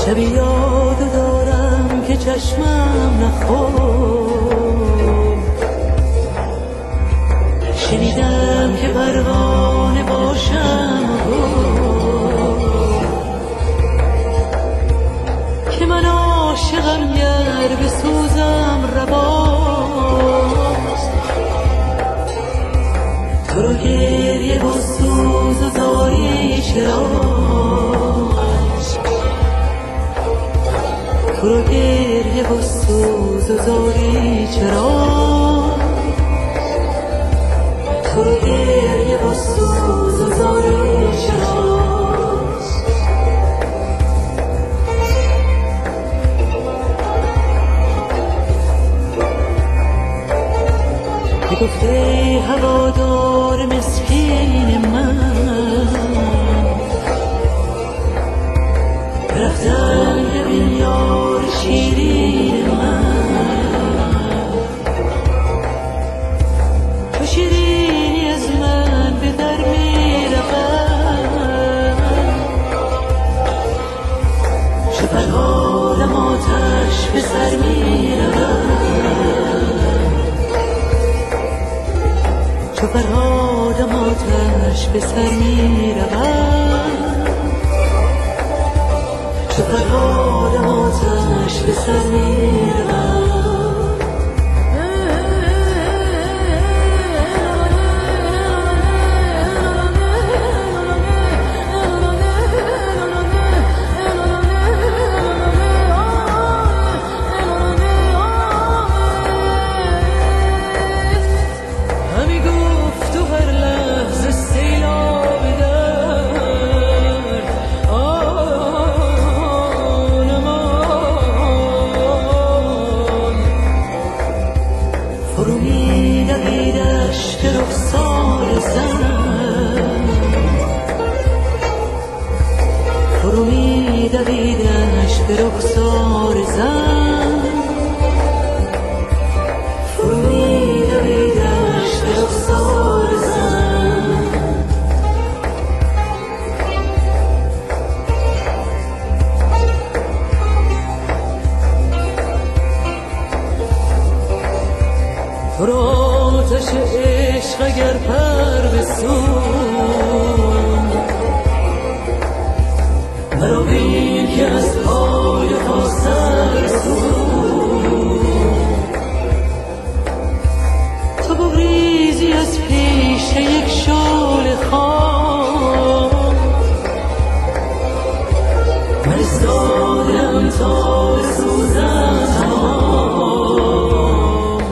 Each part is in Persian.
شبی یاد دارم که چشمم نخورد، شنیدم که پروانه باشم که من عاشقم گر بسوزم رواست. تو رو گریه و سوز و زاری چراست، تو رو گریه و سوز و زاری چراست، تو رو گریه و سوز و زاری چراست. گفته هوادار مسکین من، رفتن ببین یار شیرین من، تو شیرینی از من به در می رود، چو فرهادم آتش به سر می رود، چو فرهادم آتش به سر می رود، چو فرهادم آتش به سر می رود. فرو می دویدش به رخسار زن، فرو می دویدش به رخسار زن، فرو می دویدش به رخسار زن. تو را آتش عشق اگر پر بسوز، مرا بین که از پای تا سر سوز، تو بگریزی از پیش یک شعله خام، من استادم تا بسوزم تمام،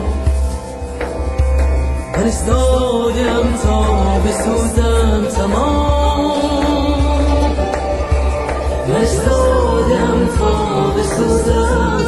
من استادم تا بسوزم تمام، من استادم تا بسوزم